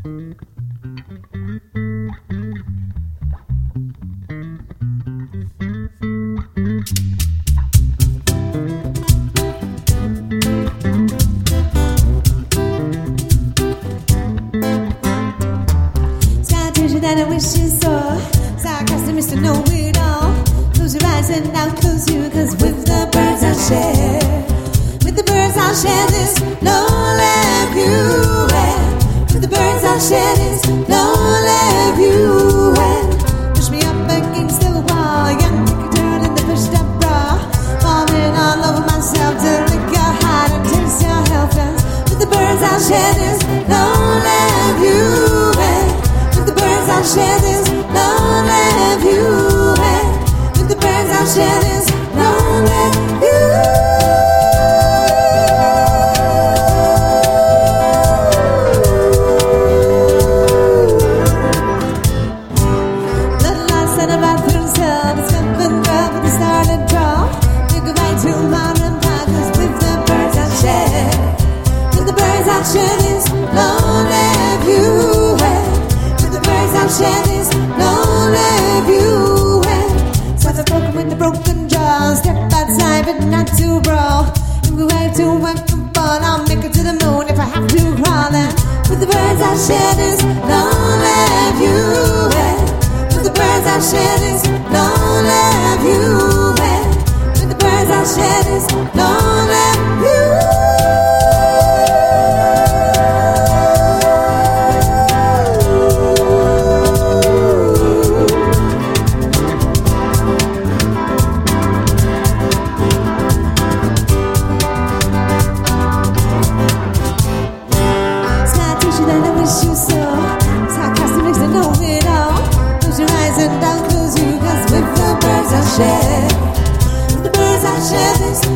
That I wish you saw. Sarcastic Mr. Know-It-All. Close your eyes and I'll close you. Cause with the birds I'll share. With the birds I'll share this lonely view. And with the birds I'll share this lonely view. And push me up against the wall. Young turn in the pushed up bra. Falling all over myself to lick your heart and taste your health. Cause with the birds I'll share this lonely view. I'll share this lonely view. With the birds I'll share this lonely view. Little lights and a bathroom cell. It's coming up with the start and draw. You go back to mountain park. Cause with the birds I'll share. With the birds I'll share this lonely view. I'll share this lonely view. Sounds broken with the broken jaws. Step outside but not to brawl. If we wait to work and fall, I'll make it to the moon if I have to crawl. And with the birds I'll share this lonely view. With the birds I'll share this lonely view. With the birds I'll share this lonely view. You saw sarcastic makes it know-it-all. Close your eyes and I'll close you. Cause with the birds I'll share. With the birds I'll share this